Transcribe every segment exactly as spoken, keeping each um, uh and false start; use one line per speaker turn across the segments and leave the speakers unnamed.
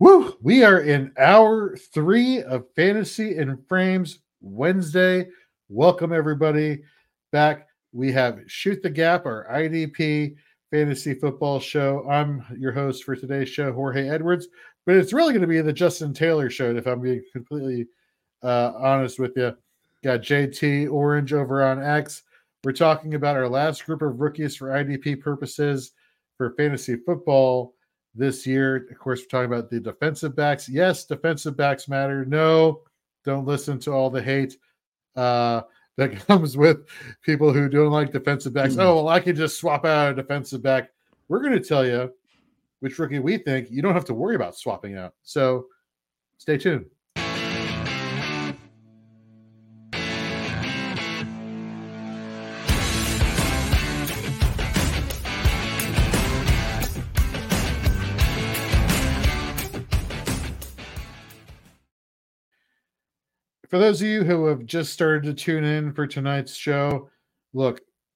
Woo! We are in hour three of Fantasy and Frames Wednesday. Welcome, everybody, back. We have Shoot the Gap, our I D P fantasy football show. I'm your host for today's show, Jorge Edwards, but it's really going to be the Justin Taylor show, if I'm being completely uh, honest with you. Got J T Orange over on X. We're talking about our last group of rookies for I D P purposes for fantasy football this year. Of course, we're talking about the defensive backs. Yes, defensive backs matter. No, don't listen to all the hate uh, that comes with people who don't like defensive backs. Mm. Oh, well, I could just swap out a defensive back. We're going to tell you which rookie we think you don't have to worry about swapping out. So stay tuned. For those of you who have just started to tune in for tonight's show, look,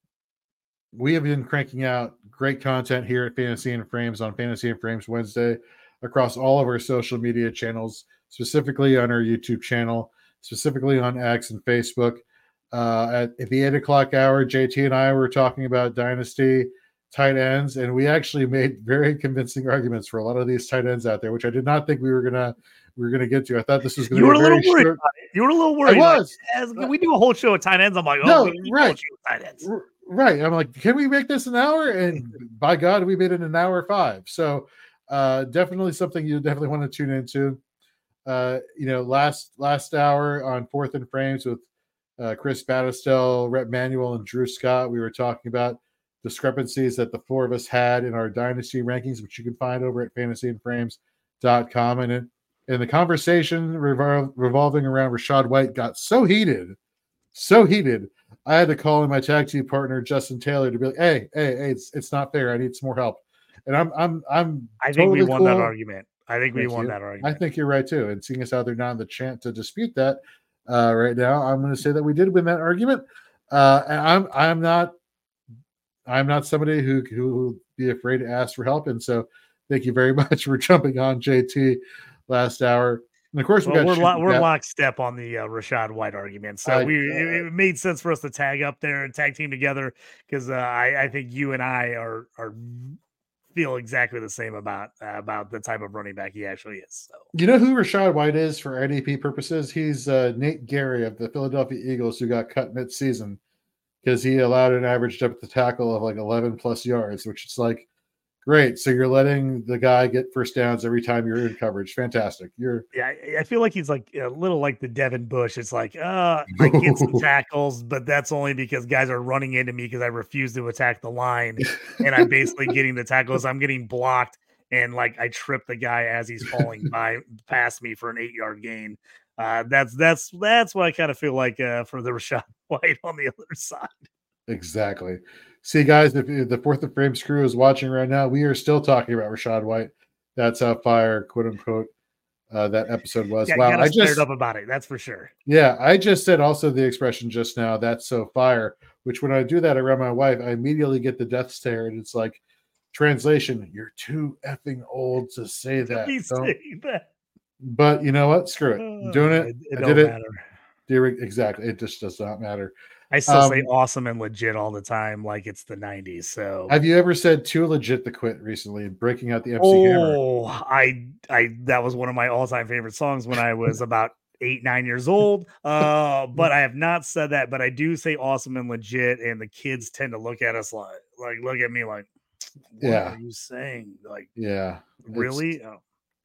we have been cranking out great content here at Fantasy and Frames on Fantasy and Frames Wednesday across all of our social media channels, specifically on our YouTube channel, specifically on X and Facebook. Uh, at, at the eight o'clock hour, J T and I were talking about Dynasty tight ends, and we actually made very convincing arguments for a lot of these tight ends out there, which I did not think we were going to we were going to get to. I thought this was going to be a very
worried
short.
You were a little worried.
I was.
Like, as we do a whole show of tight ends. I'm like, oh,
no,
we need
right.
a whole show of tight ends.
Right. I'm like, can we make this an hour? And by God, we made it an hour five. So uh, definitely something you definitely want to tune into. Uh, you know, last last hour on Fourth and Frames with uh, Chris Battistel, Rhett Manuel, and Drew Scott, we were talking about discrepancies that the four of us had in our dynasty rankings, which you can find over at fantasy and frames dot com. And it, and the conversation revol- revolving around Rachaad White got so heated, so heated, I had to call in my tag team partner, Justin Taylor, to be like, hey, hey, hey, it's it's not fair. I need some more help. And I'm I'm I'm
I think
totally
we won
cool.
that argument. I think
Thank
we won
you.
that argument.
I think you're right too. And seeing us out there not in the chance to dispute that uh, right now, I'm going to say that we did win that argument. Uh, and I'm I'm not I'm not somebody who who will be afraid to ask for help. And so, thank you very much for jumping on, J T, last hour. And of course, we
well,
got
we're lo- we're lockstep on the uh, Rachaad White argument. So I, we it, it made sense for us to tag up there and tag team together because uh, I I think you and I are are feel exactly the same about uh, about the type of running back he actually is. So
you know who Rachaad White is for I D P purposes? He's uh, Nate Gary of the Philadelphia Eagles, who got cut mid-season because he allowed an average depth of tackle of like eleven plus yards, which is like. Great. So you're letting the guy get first downs every time you're in coverage. Fantastic. You're
yeah. I feel like he's like a little like the Devin Bush. It's like, uh, I get some tackles, but that's only because guys are running into me because I refuse to attack the line, and I'm basically getting the tackles. I'm getting blocked, and like I trip the guy as he's falling by past me for an eight yard gain. Uh, that's that's that's what I kind of feel like uh, for the Rachaad White on the other side.
Exactly. See, guys, if, if the Fourth and Frames crew is watching right now, we are still talking about Rachaad White. That's how fire, quote unquote, uh, that episode was.
Yeah,
wow, I just
fired up about it. That's for sure.
Yeah, I just said also the expression just now. That's so fire. Which when I do that around my wife, I immediately get the death stare, and it's like, translation: you're too effing old to say that.
Don't say that.
But you know what? Screw it. I'm doing it.
It, it
I
don't
did
matter.
it. Exactly. It just does not matter.
I still
um,
say awesome and legit all the time, like it's the nineties. So,
have you ever said too legit to quit recently, breaking out the M C
oh,
Hammer?
Oh, I, I, that was one of my all-time favorite songs when I was about eight, nine years old. Uh, but I have not said that. But I do say awesome and legit, and the kids tend to look at us like, like look at me like, what
yeah,
are you saying? Like,
yeah,
really? Oh.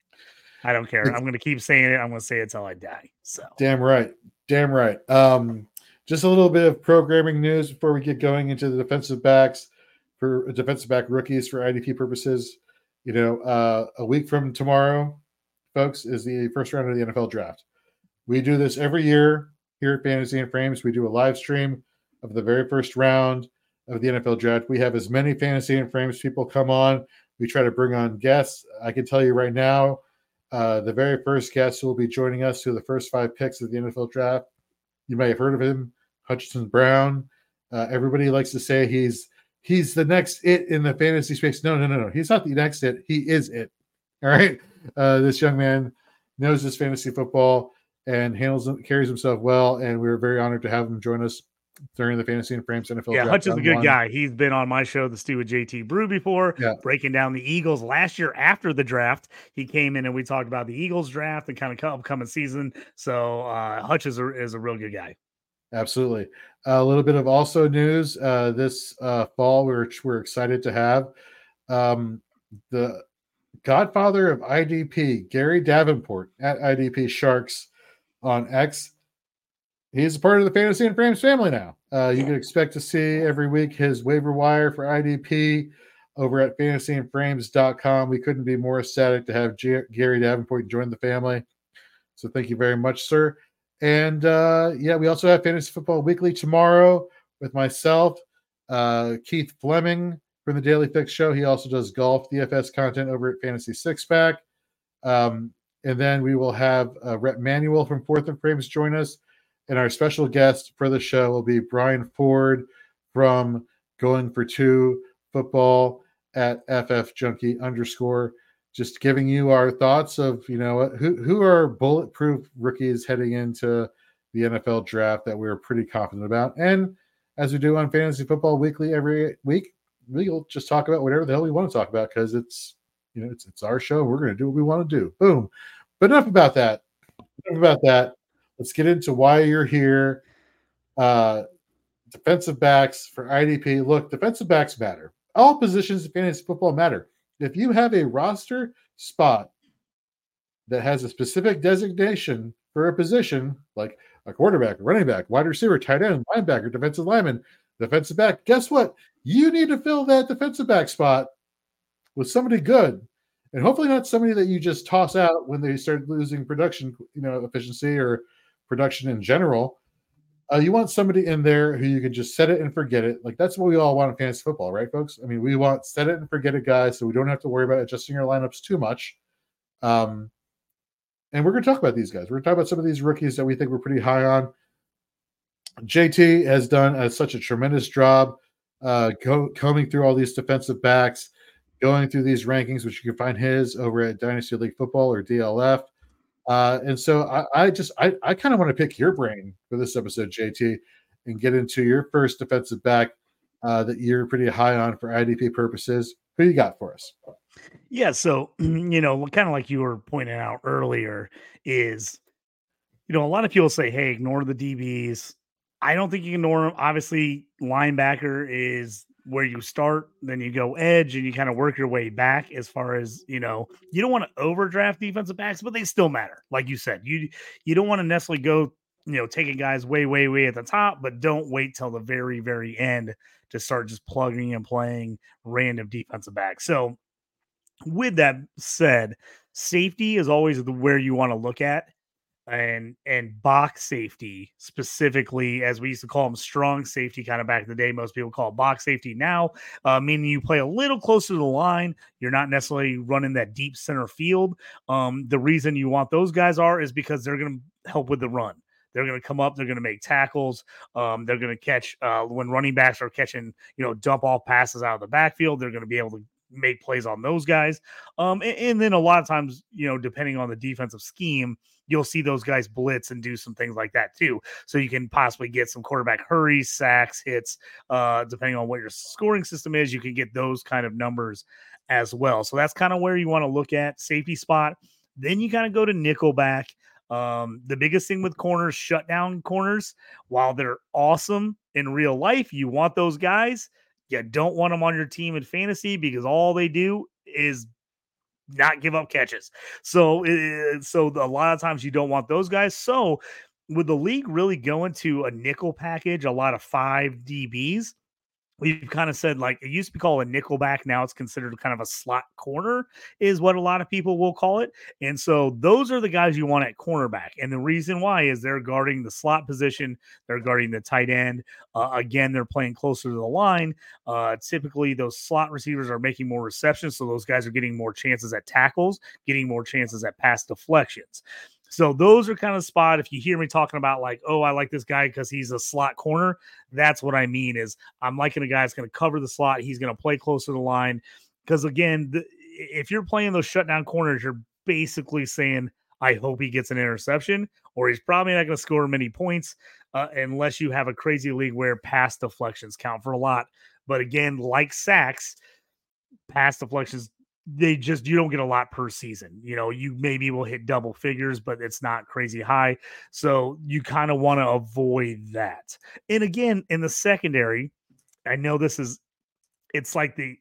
I don't care. I'm going to keep saying it. I'm going to say it till I die. So,
damn right, damn right. Um. Just a little bit of programming news before we get going into the defensive backs for defensive back rookies for I D P purposes. You know, uh, a week from tomorrow, folks, is the first round of the N F L draft. We do this every year here at Fantasy and Frames. We do a live stream of the very first round of the N F L draft. We have as many Fantasy and Frames people come on. We try to bring on guests. I can tell you right now, uh, the very first guest who will be joining us to the first five picks of the N F L draft. You may have heard of him. Hutchinson Brown. Uh, everybody likes to say he's he's the next it in the fantasy space. No, no, no, no. He's not the next it. He is it. All right. Uh, this young man knows his fantasy football and handles carries himself well, and we were very honored to have him join us during the Fantasy and Frames N F L
Yeah,
draft.
Hutch is a good
one.
guy. He's been on my show, The Stew with J T Brew, before,
yeah.
breaking down the Eagles last year after the draft. He came in and we talked about the Eagles draft and kind of upcoming season. So uh, Hutch is a, is a real good guy.
Absolutely. Uh, a little bit of also news uh, this uh, fall, we're, we're excited to have um, the godfather of I D P, Gary Davenport at I D P Sharks on X. He's a part of the Fantasy and Frames family now. Uh, you can expect to see every week his waiver wire for I D P over at fantasy and frames dot com. We couldn't be more ecstatic to have G- Gary Davenport join the family. So thank you very much, sir. And uh, yeah, we also have Fantasy Football Weekly tomorrow with myself, uh, Keith Fleming from the Daily Fix Show. He also does golf D F S content over at Fantasy Six Pack. Um, and then we will have uh, Rhett Manuel from Fourth and Frames join us. And our special guest for the show will be Brian Ford from Going for Two Football at F F Junkie underscore. Just giving you our thoughts of, you know, who who are bulletproof rookies heading into the N F L draft that we're pretty confident about. And as we do on Fantasy Football Weekly every week, we'll just talk about whatever the hell we want to talk about because it's, you know, it's it's our show. We're going to do what we want to do. Boom. But enough about that. Enough about that. Let's get into why you're here. Uh, defensive backs for I D P. Look, defensive backs matter. All positions in fantasy football matter. If you have a roster spot that has a specific designation for a position, like a quarterback, a running back, wide receiver, tight end, linebacker, defensive lineman, defensive back, guess what? You need to fill that defensive back spot with somebody good. And hopefully not somebody that you just toss out when they start losing production, you know, efficiency or production in general. Uh, you want somebody in there who you can just set it and forget it. Like that's what we all want in fantasy football, right, folks? I mean, we want set it and forget it guys, so we don't have to worry about adjusting our lineups too much. Um, and we're going to talk about these guys. We're going to talk about some of these rookies that we think we're pretty high on. J T has done uh, such a tremendous job uh, co- combing through all these defensive backs, going through these rankings, which you can find his over at Dynasty League Football or D L F. Uh, and so I, I just I, I kind of want to pick your brain for this episode, J T, and get into your first defensive back uh, that you're pretty high on for I D P purposes. Who you got for us?
Yeah, so you know, kind of like you were pointing out earlier, is you know a lot of people say, "Hey, ignore the D Bs." I don't think you can ignore them. Obviously, linebacker is where you start, then you go edge and you kind of work your way back as far as, you know, you don't want to overdraft defensive backs, but they still matter. Like you said, you, you don't want to necessarily go, you know, taking guys way, way, way at the top, but don't wait till the very, very end to start just plugging and playing random defensive backs. So with that said, safety is always the where you want to look at. And and box safety specifically, as we used to call them, strong safety kind of back in the day. Most people call it box safety now, uh, meaning you play a little closer to the line. You're not necessarily running that deep center field. Um, the reason you want those guys are is because they're going to help with the run. They're going to come up. They're going to make tackles. Um, they're going to catch uh, when running backs are catching, you know, dump off passes out of the backfield. They're going to be able to make plays on those guys. Um, and, and then a lot of times, you know, depending on the defensive scheme, you'll see those guys blitz and do some things like that too. So you can possibly get some quarterback hurries, sacks, hits, uh, depending on what your scoring system is, you can get those kind of numbers as well. So that's kind of where you want to look at safety spot. Then you kind of go to nickelback. Um, the biggest thing with corners, shutdown corners, while they're awesome in real life, you want those guys. You don't want them on your team in fantasy because all they do is not give up catches. So, uh, so a lot of times you don't want those guys. So, with the league really going to a nickel package, a lot of five D Bs, we've kind of said, like, it used to be called a nickelback. Now it's considered kind of a slot corner is what a lot of people will call it. And so those are the guys you want at cornerback. And the reason why is they're guarding the slot position. They're guarding the tight end. Uh, again, they're playing closer to the line. Uh, typically those slot receivers are making more receptions. So those guys are getting more chances at tackles, getting more chances at pass deflections. So those are kind of spot. If you hear me talking about like, oh, I like this guy because he's a slot corner, that's what I mean is I'm liking a guy that's going to cover the slot. He's going to play closer to the line because, again, the, if you're playing those shutdown corners, you're basically saying, I hope he gets an interception, or he's probably not going to score many points uh, unless you have a crazy league where pass deflections count for a lot. But again, like sacks, pass deflections, they just, you don't get a lot per season. You know, you maybe will hit double figures, but it's not crazy high. So you kind of want to avoid that. And again, in the secondary, I know this is, it's like the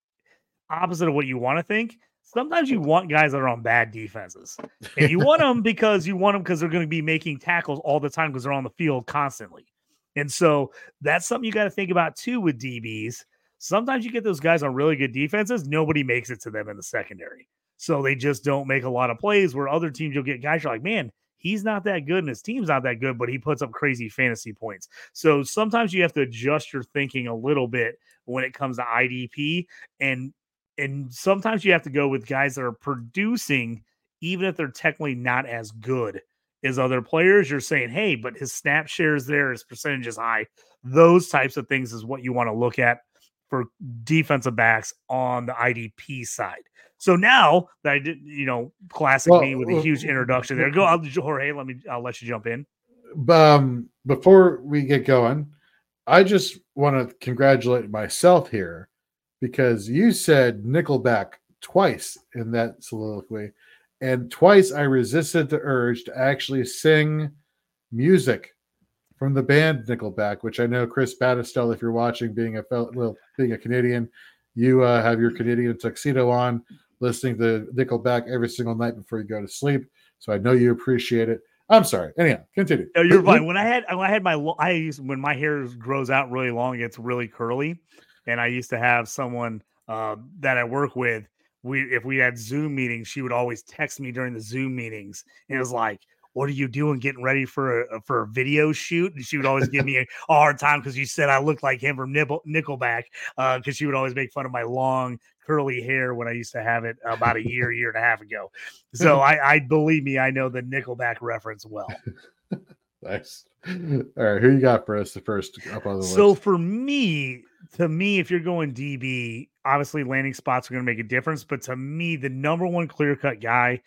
opposite of what you want to think. Sometimes you want guys that are on bad defenses, and you want them because you want them because they're going to be making tackles all the time because they're on the field constantly. And so that's something you got to think about too with D Bs. Sometimes you get those guys on really good defenses. Nobody makes it to them in the secondary. So they just don't make a lot of plays, where other teams you'll get guys you're like, man, he's not that good and his team's not that good, but he puts up crazy fantasy points. So sometimes you have to adjust your thinking a little bit when it comes to I D P, and And sometimes you have to go with guys that are producing, even if they're technically not as good as other players. You're saying, hey, but his snap share is there, his percentage is high. Those types of things is what you want to look at for defensive backs on the I D P side. So now that I did, you know, classic well, me with a huge introduction there. Go, I'll, Jorge, let me, I'll let you jump in.
Um, before we get going, I just want to congratulate myself here, because you said Nickelback twice in that soliloquy, and twice I resisted the urge to actually sing music from the band Nickelback, which I know Chris Battistel, if you're watching, being a fellow, well, being a Canadian, you uh, have your Canadian tuxedo on, listening to Nickelback every single night before you go to sleep. So I know you appreciate it. I'm sorry. Anyhow, continue.
No, you're fine. When I had, when I had my, I used, when my hair grows out really long, it's really curly. And I used to have someone uh, that I work with. We, if we had Zoom meetings, she would always text me during the Zoom meetings, and it was like, "What are you doing? Getting ready for a for a video shoot?" And she would always give me a, a hard time because you said I looked like him from Nibble, Nickelback. Because uh, she would always make fun of my long curly hair when I used to have it about a year, year and a half ago. So I, I believe me, I know the Nickelback reference well.
Nice. All right, who you got for us the first up on the list?
So for me, to me, if you're going D B, obviously landing spots are going to make a difference. But to me, the number one clear-cut guy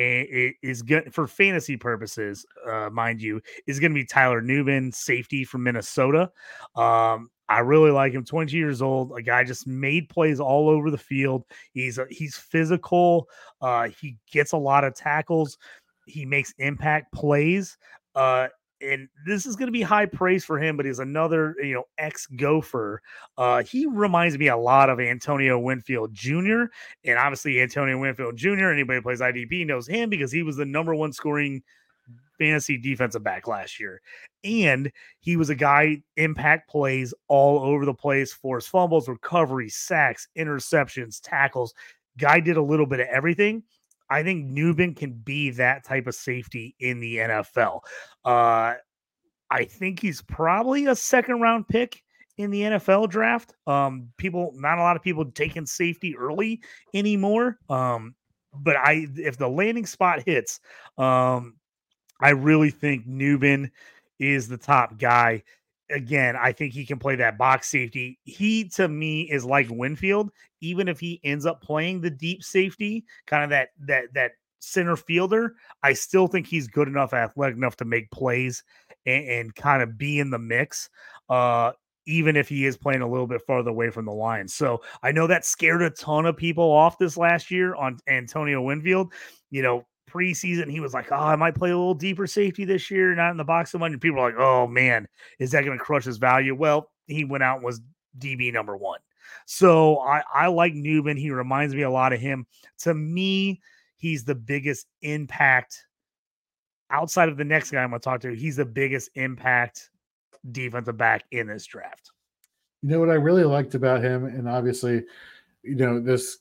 is good for fantasy purposes, uh, mind you, is going to be Tyler Nubin, safety from Minnesota. Um, I really like him. twenty years old, a guy just made plays all over the field. He's a, he's physical. Uh, he gets a lot of tackles. He makes impact plays. Uh, and this is going to be high praise for him, but he's another, you know, ex-Gopher. Uh, he reminds me a lot of Antonio Winfield Junior And obviously Antonio Winfield Junior, anybody who plays I D P knows him because he was the number one scoring fantasy defensive back last year. And he was a guy, impact plays all over the place, forced fumbles, recoveries, sacks, interceptions, tackles. Guy did a little bit of everything. I think Nubin can be that type of safety in the N F L. Uh, I think he's probably a second round pick in the N F L draft. Um, people, not a lot of people taking safety early anymore. Um, but I, if the landing spot hits, um, I really think Nubin is the top guy. Again, I think he can play that box safety. He, to me, is like Winfield. Even if he ends up playing the deep safety, kind of that that that center fielder, I still think he's good enough, athletic enough to make plays and, and kind of be in the mix. Uh, even if he is playing a little bit farther away from the line. So I know that scared a ton of people off this last year on Antonio Winfield. You know, preseason, he was like, oh, I might play a little deeper safety this year, not in the box so much. And people are like, oh, man, is that going to crush his value? Well, he went out and was D B number one. So I, I like Nubin. He reminds me a lot of him. To me, he's the biggest impact outside of the next guy I'm going to talk to. He's the biggest impact defensive back in this draft.
You know what I really liked about him, and obviously, you know, this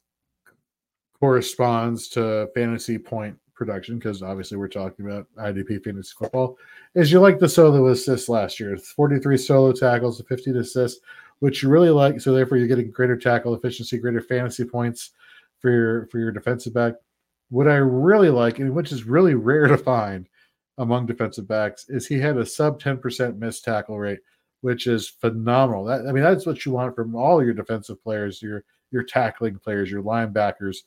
corresponds to fantasy point production because obviously we're talking about I D P fantasy football, is you like the solo assists last year. It's forty-three solo tackles, fifteen assists, which you really like. So therefore you're getting greater tackle efficiency, greater fantasy points for your for your defensive back. What I really like, and which is really rare to find among defensive backs, is he had a sub ten percent missed tackle rate, which is phenomenal. That, I mean, that's what you want from all your defensive players, your your tackling players, your linebackers.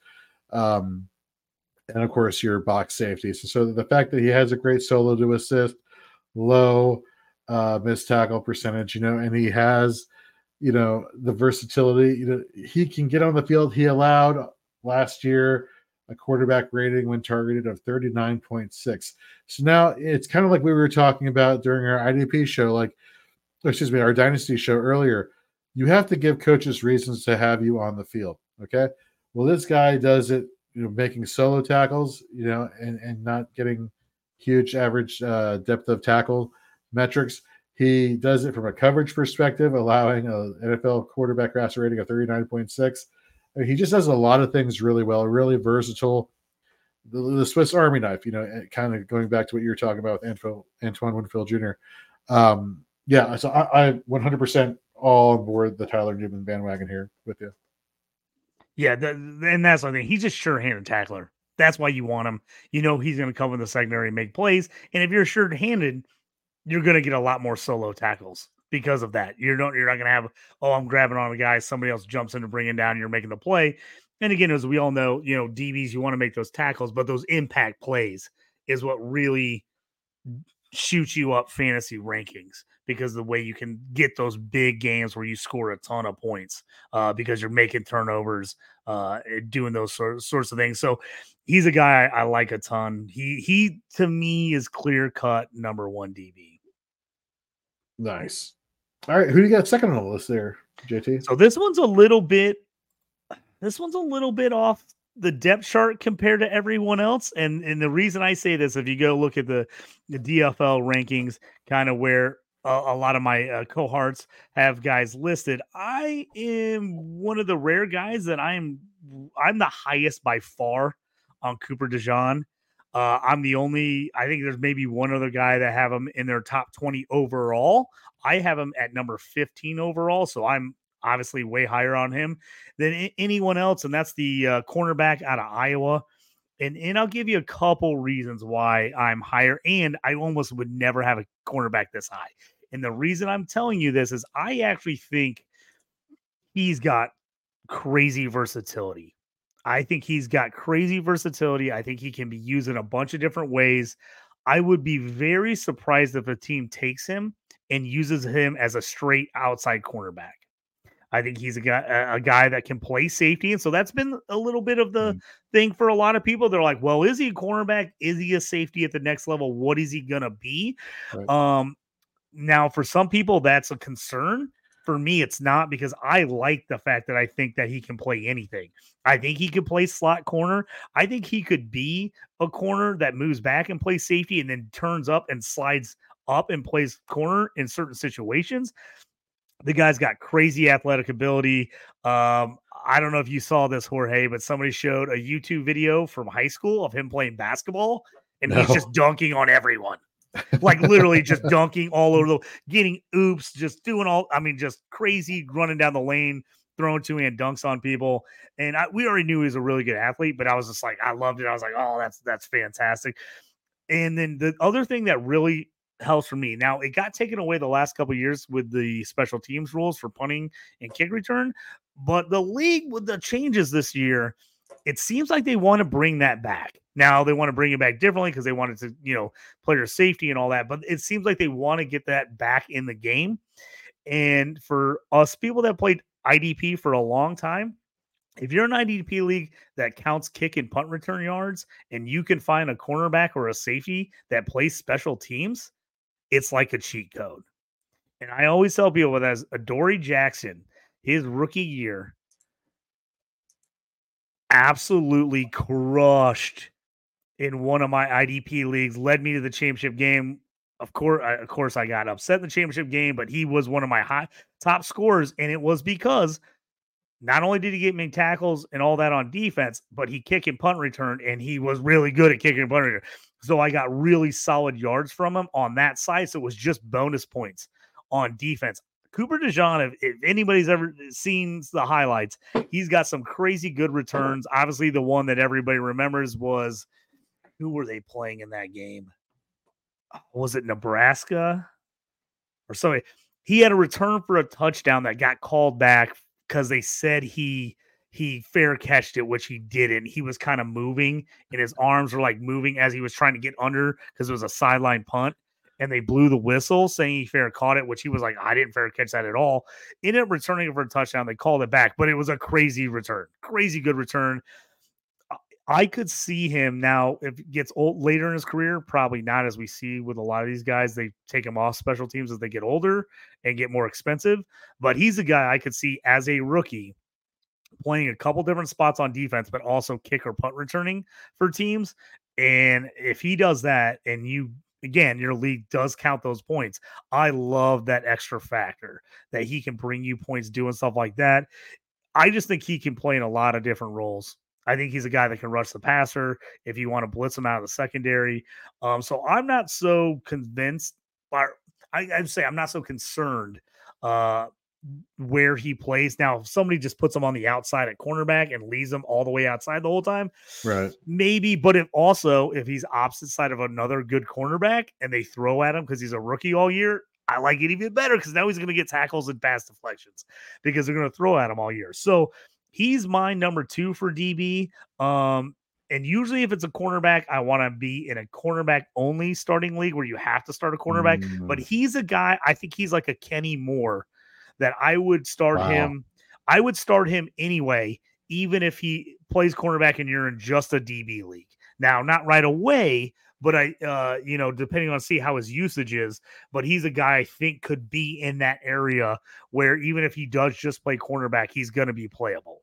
Um, and of course, your box safety. So, so the fact that he has a great solo to assist, low uh, missed tackle percentage, you know, and he has, you know, the versatility. You know, he can get on the field. He allowed last year a quarterback rating when targeted of thirty-nine point six. So now it's kind of like we were talking about during our I D P show, like, excuse me, our dynasty show earlier. You have to give coaches reasons to have you on the field. Okay. Well, this guy does it, you know, making solo tackles, you know, and, and not getting huge average uh, depth of tackle metrics. He does it from a coverage perspective, allowing an N F L quarterback passer rating of thirty-nine point six. I mean, he just does a lot of things really well, really versatile. The, the Swiss Army knife, you know, kind of going back to what you were talking about with Antoine, Antoine Winfield Junior Um, yeah, so I, I one hundred percent all on board the Tyler Newman bandwagon here with you.
Yeah, the, and that's the thing. He's just sure-handed tackler. That's why you want him. You know he's going to come in the secondary and make plays. And if you're sure-handed, you're going to get a lot more solo tackles because of that. You're not you're not going to have, oh, I'm grabbing on a guy, somebody else jumps in to bring him down, and you're making the play. And again, as we all know, you know, D Bs, you want to make those tackles, but those impact plays is what really shoots you up fantasy rankings, because the way you can get those big games where you score a ton of points uh, because you're making turnovers, uh, doing those sort, sorts of things. So he's a guy I, I like a ton. He, he to me is clear cut number one D B.
Nice. All right. Who do you got second on the list there, J T?
So this one's a little bit, this one's a little bit off the depth chart compared to everyone else. And, and the reason I say this, if you go look at the, the D F L rankings, kind of where a, a lot of my uh, cohorts have guys listed, I am one of the rare guys that I'm, I'm the highest by far on Cooper DeJean. Uh, I'm the only, I think there's maybe one other guy that have him in their top twenty overall. I have him at number fifteen overall. So I'm obviously way higher on him than I- anyone else. And that's the uh, cornerback out of Iowa. And, and I'll give you a couple reasons why I'm higher. And I almost would never have a cornerback this high. And the reason I'm telling you this is I actually think he's got crazy versatility. I think he's got crazy versatility. I think he can be used in a bunch of different ways. I would be very surprised if a team takes him and uses him as a straight outside cornerback. I think he's a guy, a guy that can play safety. And so that's been a little bit of the mm. thing for a lot of people. They're like, well, is he a cornerback? Is he a safety at the next level? What is he going to be? Right. Um, now, for some people, that's a concern. For me, it's not, because I like the fact that I think that he can play anything. I think he could play slot corner. I think he could be a corner that moves back and plays safety and then turns up and slides up and plays corner in certain situations. The guy's got crazy athletic ability. Um, I don't know if you saw this, Jorge, but somebody showed a YouTube video from high school of him playing basketball, and no. he's just dunking on everyone. Like literally just dunking all over the, getting oops, just doing all, I mean, just crazy, running down the lane, throwing two-hand dunks on people. And I, we already knew he was a really good athlete, but I was just like, I loved it. I was like, oh, that's, that's fantastic. And then the other thing that really helps for me, now it got taken away the last couple of years with the special teams rules for punting and kick return, but the league with the changes this year, it seems like they want to bring that back. Now they want to bring it back differently because they wanted to, you know, player safety and all that, but it seems like they want to get that back in the game. And for us people that played I D P for a long time, if you're an I D P league that counts kick and punt return yards, and you can find a cornerback or a safety that plays special teams, it's like a cheat code. And I always tell people that as Adoree Jackson, his rookie year, absolutely crushed in one of my I D P leagues, led me to the championship game. Of course, I, of course, I got upset in the championship game, but he was one of my high top scorers, and it was because not only did he get me tackles and all that on defense, but he kick and punt return, and he was really good at kicking and punt return. So I got really solid yards from him on that side. So it was just bonus points on defense. Cooper DeJean, if, if anybody's ever seen the highlights, he's got some crazy good returns. Obviously, the one that everybody remembers was, who were they playing in that game? Was it Nebraska or somebody? He had a return for a touchdown that got called back because they said he he fair catched it, which he didn't. He was kind of moving, and his arms were like moving as he was trying to get under because it was a sideline punt. And they blew the whistle saying he fair caught it, which he was like, I didn't fair catch that at all. Ended up returning it for a touchdown. They called it back, but it was a crazy return, crazy good return. I could see him now if it gets old later in his career, probably not, as we see with a lot of these guys. They take him off special teams as they get older and get more expensive. But he's a guy I could see as a rookie playing a couple different spots on defense, but also kick or punt returning for teams. And if he does that, and you, again, your league does count those points, I love that extra factor that he can bring you points doing stuff like that. I just think he can play in a lot of different roles. I think he's a guy that can rush the passer if you want to blitz him out of the secondary. Um, so I'm not so convinced, or I, I'd say I'm not so concerned uh, where he plays. Now, if somebody just puts him on the outside at cornerback and leaves him all the way outside the whole time,
right?
Maybe. But if also, if he's opposite side of another good cornerback and they throw at him because he's a rookie all year, I like it even better because now he's going to get tackles and pass deflections because they're going to throw at him all year. So he's my number two for D B. Um, and usually if it's a cornerback, I want to be in a cornerback only starting league where you have to start a cornerback. Mm. But he's a guy, I think he's like a Kenny Moore that I would start wow. him. I would start him anyway, even if he plays cornerback and you're in just a D B league. Now, not right away, but I, uh, you know, depending on see how his usage is, but he's a guy I think could be in that area where even if he does just play cornerback, he's going to be playable.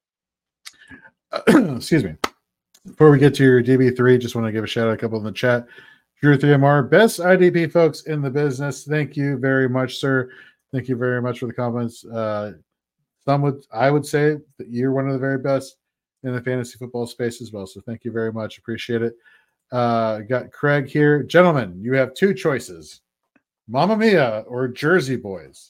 Uh, excuse me. Before we get to your D B three, just want to give a shout out a couple in the chat. Drew three M R, best I D P folks in the business. Thank you very much, sir. Thank you very much for the comments. Uh, some would, I would say that you're one of the very best in the fantasy football space as well. So thank you very much. Appreciate it. Uh, got Craig here. Gentlemen, you have two choices. Mamma Mia or Jersey Boys?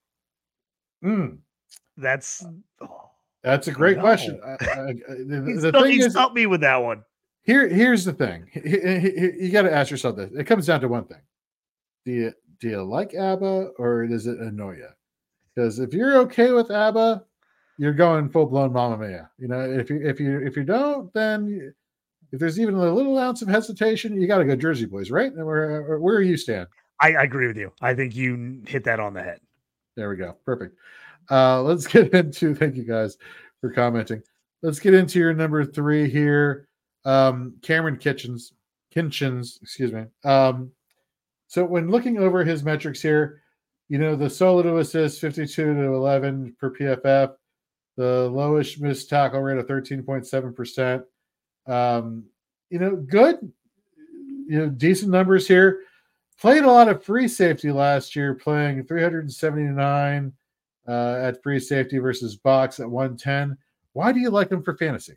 Mm.
That's oh,
that's a great question. I, I, the
the thing is, help me with that one.
Here, here's the thing. You got to ask yourself this. It comes down to one thing. Do you, do you like ABBA or does it annoy you? Because if you're okay with ABBA, you're going full-blown Mamma Mia. You know, if you if you if you don't, then you, if there's even a little ounce of hesitation, you got to go Jersey Boys, right? And where where are you stand?
I, I agree with you. I think you hit that on the head.
There we go. Perfect. Uh, let's get into. Thank you guys for commenting. Let's get into your number three here, um, Cameron Kitchens. Kinchins, excuse me. Um, so when looking over his metrics here, you know the solo to assist fifty-two to eleven per P F F, the lowest missed tackle rate of thirteen point seven percent. Um, you know, good, you know, decent numbers here. Played a lot of free safety last year, playing three seventy-nine uh, at free safety versus box at one ten. Why do you like him for fantasy?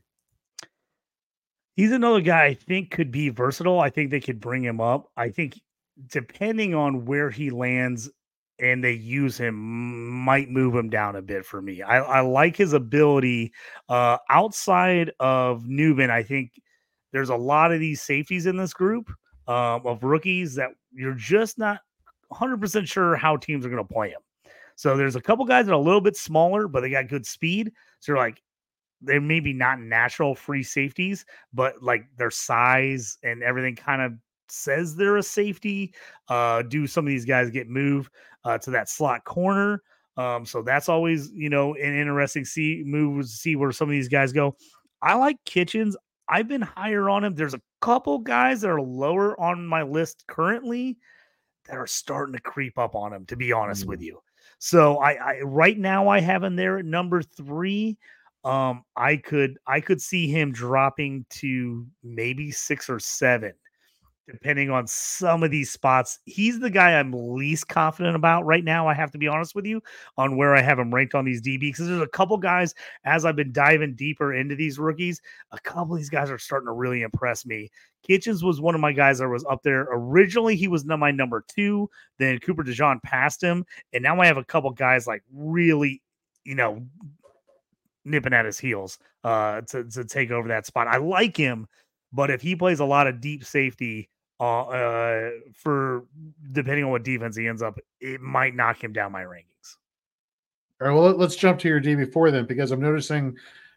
He's another guy I think could be versatile. I think they could bring him up. I think depending on where he lands and they use him, might move him down a bit for me. I, I like his ability uh, outside of Newman. I think there's a lot of these safeties in this group um, of rookies that you're just not one hundred percent sure how teams are going to play him. So there's a couple guys that are a little bit smaller, but they got good speed. So you're like, they're maybe not natural free safeties, but like their size and everything kind of says they're a safety. Uh, do some of these guys get moved uh, to that slot corner? Um, so that's always, you know, an interesting see move to see where some of these guys go. I like Kitchens. I've been higher on him. There's a couple guys that are lower on my list currently that are starting to creep up on him, to be honest mm. with you. So I, I right now I have him there at number three. Um, I could I could see him dropping to maybe six or seven, depending on some of these spots. He's the guy I'm least confident about right now. I have to be honest with you on where I have him ranked on these D B, because there's a couple guys as I've been diving deeper into these rookies, a couple of these guys are starting to really impress me. Kitchens was one of my guys that was up there. Originally, he was my number two. Then Cooper DeJean passed him. And now I have a couple guys like really, you know, nipping at his heels uh, to, to take over that spot. I like him, but if he plays a lot of deep safety uh, uh, for depending on what defense he ends up, it might knock him down my rankings.
All right, well, let's jump to your D B four then, because I'm noticing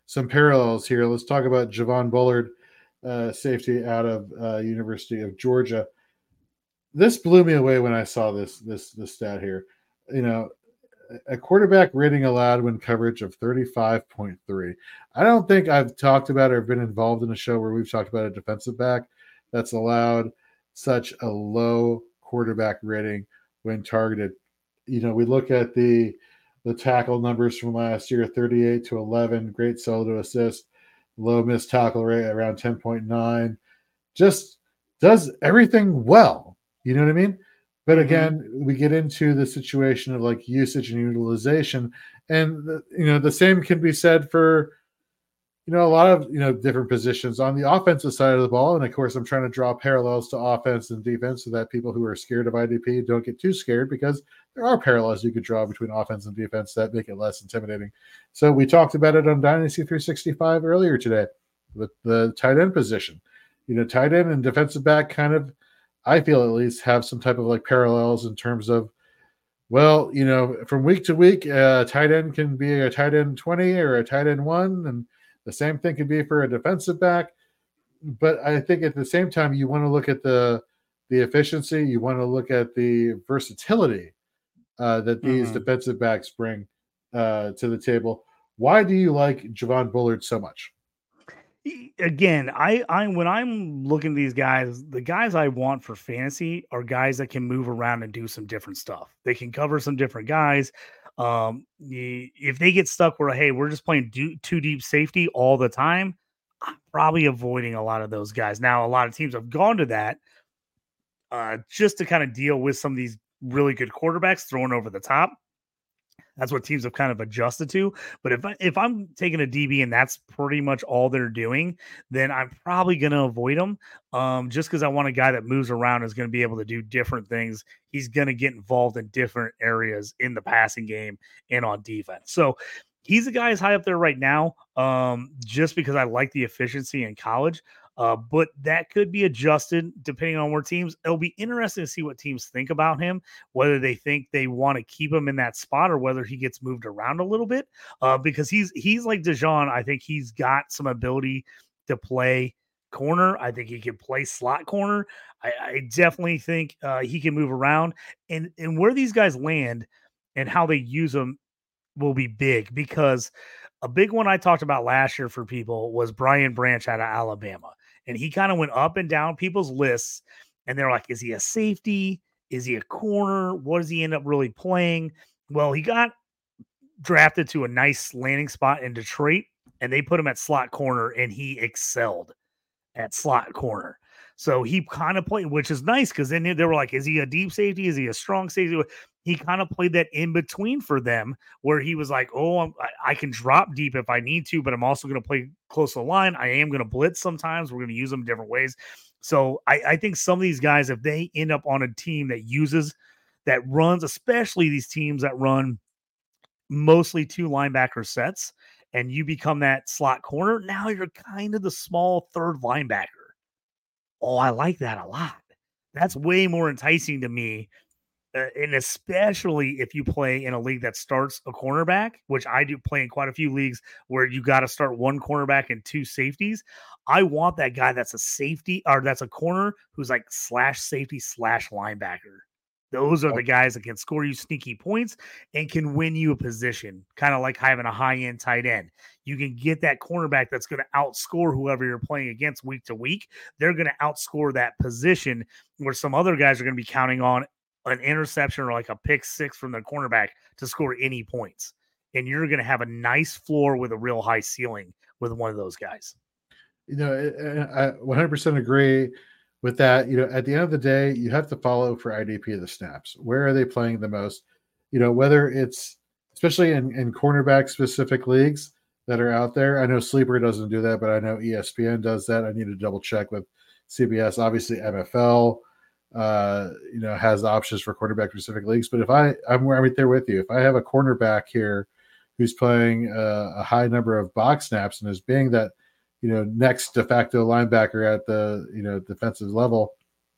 some parallels here. Let's talk about Javon Bullard, uh, safety out of uh, University of Georgia. This blew me away when I saw this this this stat here. You know, a quarterback rating allowed when coverage of thirty-five point three. I don't think I've talked about or been involved in a show where we've talked about a defensive back that's allowed such a low quarterback rating when targeted. You know, we look at the the tackle numbers from last year, thirty-eight to eleven, great solo to assist, low missed tackle rate around ten point nine. Just does everything well. You know what I mean? But again, mm-hmm. we get into the situation of like usage and utilization, and the, you know the same can be said for you know a lot of you know different positions on the offensive side of the ball. And of course, I'm trying to draw parallels to offense and defense so that people who are scared of I D P don't get too scared, because there are parallels you could draw between offense and defense that make it less intimidating. So we talked about it on Dynasty three sixty-five earlier today with the tight end position. You know, tight end and defensive back kind of, I feel at least, have some type of like parallels in terms of, well, you know, from week to week, a tight end can be a tight end twenty or a tight end one, and the same thing can be for a defensive back. But I think at the same time, you want to look at the the efficiency, you want to look at the versatility uh, that these mm-hmm. defensive backs bring uh, to the table. Why do you like Javon Bullard so much?
Again, I, I when I'm looking at these guys, the guys I want for fantasy are guys that can move around and do some different stuff. They can cover some different guys. Um, if they get stuck where, hey, we're just playing do, two deep safety all the time, I'm probably avoiding a lot of those guys. Now, a lot of teams have gone to that uh, just to kind of deal with some of these really good quarterbacks throwing over the top. That's what teams have kind of adjusted to. But if, I, if I'm taking a D B and that's pretty much all they're doing, then I'm probably going to avoid them um, just because I want a guy that moves around, is going to be able to do different things. He's going to get involved in different areas in the passing game and on defense. So he's a guy who's high up there right now um, just because I like the efficiency in college. Uh, but that could be adjusted depending on where teams. It'll be interesting to see what teams think about him, whether they think they want to keep him in that spot or whether he gets moved around a little bit. Uh, because he's he's like DeJean. I think he's got some ability to play corner. I think he can play slot corner. I, I definitely think uh, he can move around, and and where these guys land and how they use them will be big, because a big one I talked about last year for people was Brian Branch out of Alabama. And he kind of went up and down people's lists. And they're like, is he a safety? Is he a corner? What does he end up really playing? Well, he got drafted to a nice landing spot in Detroit, and they put him at slot corner, and he excelled at slot corner. So he kind of played, which is nice, because then they were like, is he a deep safety? Is he a strong safety? He kind of played that in between for them, where he was like, oh, I'm, I, I can drop deep if I need to, but I'm also going to play close to the line. I am going to blitz sometimes. We're going to use them different ways. So I, I think some of these guys, if they end up on a team that uses, that runs, especially these teams that run mostly two linebacker sets, and you become that slot corner, now you're kind of the small third linebacker. Oh, I like that a lot. That's way more enticing to me. Uh, and especially if you play in a league that starts a cornerback, which I do play in quite a few leagues where you got to start one cornerback and two safeties. I want that guy that's a safety, or that's a corner who's like slash safety slash linebacker. Those are the guys that can score you sneaky points and can win you a position, kind of like having a high-end tight end. You can get that cornerback that's going to outscore whoever you're playing against week to week. They're going to outscore that position, where some other guys are going to be counting on an interception or like a pick six from the cornerback to score any points. And you're going to have a nice floor with a real high ceiling with one of those guys.
You know, I one hundred percent agree with that. You know, at the end of the day, you have to follow for I D P the snaps. Where are they playing the most? You know, whether it's, especially in, in cornerback specific leagues that are out there. I know Sleeper doesn't do that, but I know E S P N does that. I need to double check with C B S. Obviously, M F L, uh, you know, has options for quarterback specific leagues. But if I, I'm right there with you. If I have a cornerback here who's playing uh, a high number of box snaps and is being that, you know, next de facto linebacker at the, you know, defensive level,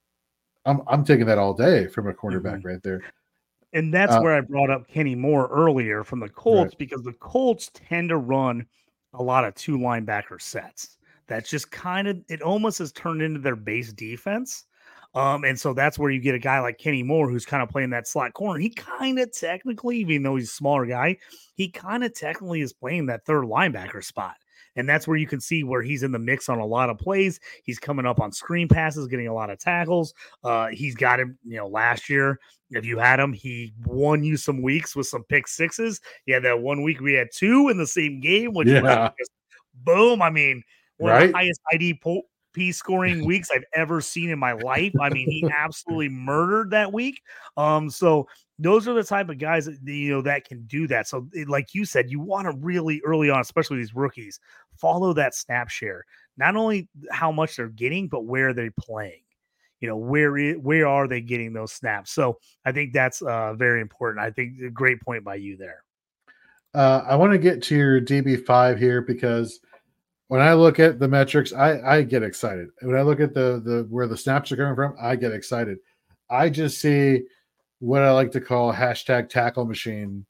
I'm I'm taking that all day from a cornerback mm-hmm. right there.
And that's uh, where I brought up Kenny Moore earlier from the Colts, right. because the Colts tend to run a lot of two linebacker sets. That's just kind of it almost has turned into their base defense. Um, and so that's where you get a guy like Kenny Moore who's kind of playing that slot corner. He kind of technically, even though he's a smaller guy, he kind of technically is playing that third linebacker spot. And that's where you can see where he's in the mix on a lot of plays. He's coming up on screen passes, getting a lot of tackles. Uh, he's got him, you know, last year. If you had him, he won you some weeks with some pick sixes. He had that one week we had two in the same game, which
yeah.
was just boom. I mean, one
right?
of the highest I D P scoring weeks I've ever seen in my life. I mean, he absolutely murdered that week. Um, so those are the type of guys that, you know, that can do that. So like you said, you want to really early on, especially these rookies, follow that snap share, not only how much they're getting, but where they're playing, you know, where, it, where are they getting those snaps? So I think that's uh, very important. I think a great point by you there.
Uh, I want to get to your D B five here because when I look at the metrics, I, I get excited. When I look at the the where the snaps are coming from, I get excited. I just see what I like to call hashtag tackle machine,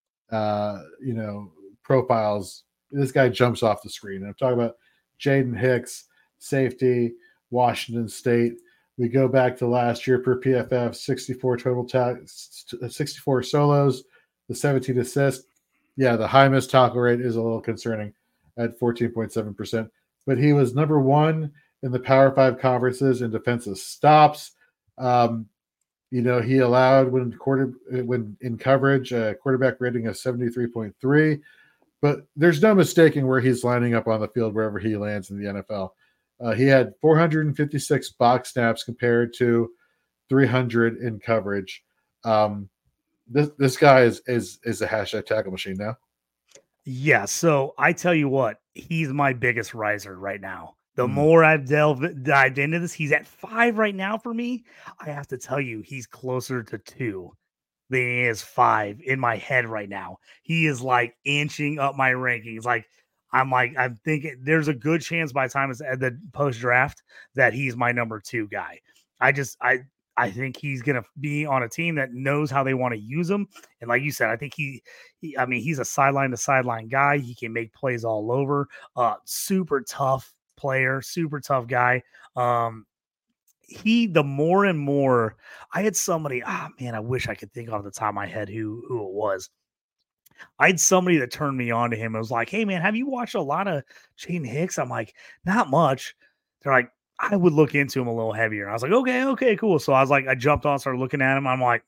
uh, you know, profiles. This guy jumps off the screen. I'm talking about Jaden Hicks, safety, Washington State. We go back to last year per P F F, sixty-four total ta- sixty-four solos, the seventeen assists. Yeah, the high missed tackle rate is a little concerning at fourteen point seven percent. But he was number one in the Power Five conferences in defensive stops. Um, you know, he allowed when quarter when in coverage a quarterback rating of seventy-three point three. But there's no mistaking where he's lining up on the field wherever he lands in the N F L. Uh, he had four hundred fifty-six box snaps compared to three hundred in coverage. Um, this this guy is is is a hashtag tackle machine now.
Yeah, so I tell you what, he's my biggest riser right now. The mm. more I've delved dived into this, he's at five right now for me. I have to tell you, he's closer to two than he is five in my head right now. He is like inching up my rankings. Like I'm like I'm thinking there's a good chance by the time it's at the post draft that he's my number two guy. I just I. I think he's going to be on a team that knows how they want to use him. And like you said, I think he, he I mean, he's a sideline to sideline guy. He can make plays all over. Uh, super tough player, super tough guy. Um, he, the more and more, I had somebody, ah, oh man, I wish I could think off the top of my head who, who it was. I had somebody that turned me on to him. It was like, hey man, have you watched a lot of Jaden Hicks? I'm like, not much. They're like, I would look into him a little heavier. And I was like, okay, okay, cool. So I was like, I jumped on, started looking at him. I'm like,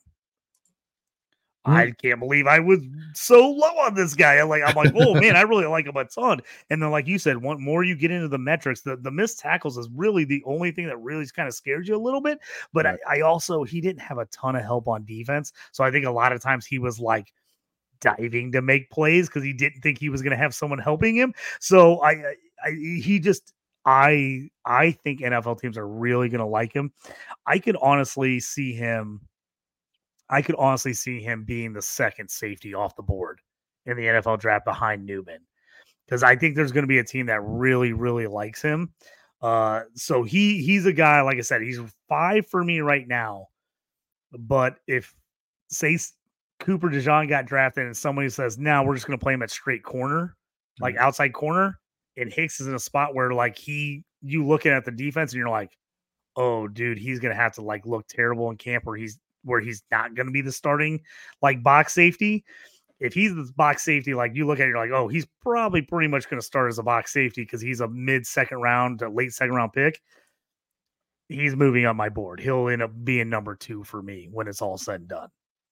mm-hmm. I can't believe I was so low on this guy. I'm like, I'm like, oh man, I really like him a ton. And then, like you said, one more you get into the metrics, the, the missed tackles is really the only thing that really kind of scares you a little bit. But right. I, I also, he didn't have a ton of help on defense. So I think a lot of times he was like diving to make plays because he didn't think he was going to have someone helping him. So I, I he just, I I think N F L teams are really going to like him. I could honestly see him. I could honestly see him being the second safety off the board in the N F L draft behind Newman, because I think there's going to be a team that really, really likes him. Uh, so he he's a guy, like I said, he's five for me right now. But if say Cooper DeJean got drafted and somebody says, "Now we're just going to play him at straight corner, like mm-hmm. outside corner," and Hicks is in a spot where like he, you looking at the defense and you're like, oh dude, he's going to have to like look terrible in camp where he's, where he's not going to be the starting like box safety. If he's the box safety, like you look at it, you're like, oh, he's probably pretty much going to start as a box safety because he's a mid second round to late second round pick. He's moving up my board. He'll end up being number two for me when it's all said and done.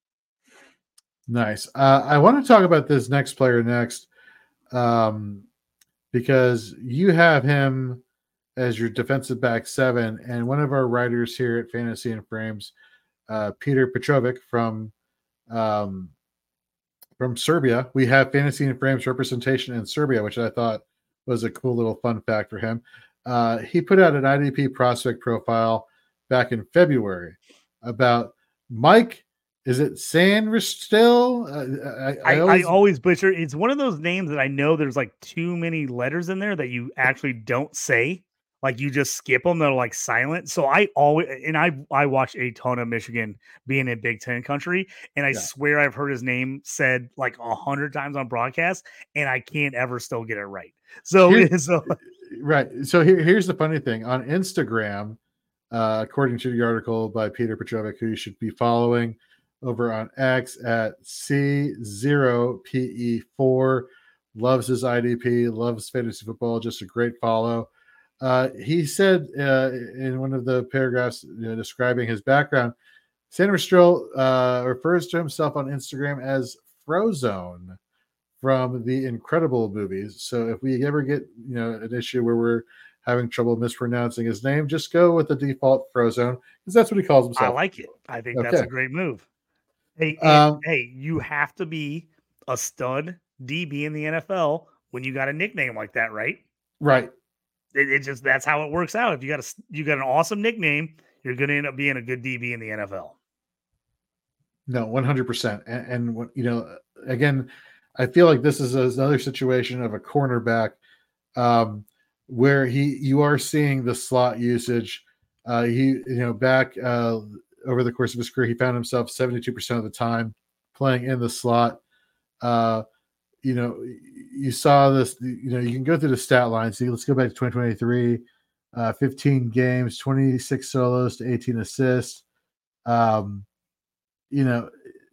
Nice. Uh, I want to talk about this next player next. Um, because you have him as your defensive back seven, and one of our writers here at Fantasy and Frames, uh, Peter Petrovic from um, from Serbia. We have Fantasy and Frames representation in Serbia, which I thought was a cool little fun fact for him. Uh, he put out an I D P prospect profile back in February about Mike. Is it Sandristil? Uh, I, I,
I, always... I always butcher. It's one of those names that I know there's like too many letters in there that you actually don't say. Like you just skip them. They're like silent. So I always, and I I watch a ton of Michigan being in Big Ten country. And I yeah. swear I've heard his name said like a hundred times on broadcast and I can't ever still get it right. So,
Here,
so
right. So here, here's the funny thing on Instagram. Uh, according to the article by Peter Petrovic, who you should be following over on X at C zero P E four, loves his I D P, loves fantasy football, just a great follow. Uh, he said uh, in one of the paragraphs, you know, describing his background, Sandra Stroll uh, refers to himself on Instagram as Frozone from the Incredible movies. So if we ever get, you know, an issue where we're having trouble mispronouncing his name, just go with the default Frozone because that's what he calls
I
himself.
like it. I think that's
Okay.
a great move. Hey, and
Um,
hey, you have to be a stud D B in the N F L when you got a nickname like that, right?
right.
It, it just that's how it works out. If you got a you got an awesome nickname, you're going to end up being a good D B in the N F L.
No, one hundred percent. And, and what, you know, again, I feel like this is another situation of a cornerback um, where he you are seeing the slot usage. Uh, he, you know, back uh, over the course of his career, he found himself seventy-two percent of the time playing in the slot. Uh, you know, you saw this, you know, you can go through the stat line. See, let's go back to twenty twenty-three, uh, fifteen games, twenty-six solos to eighteen assists. Um, you know,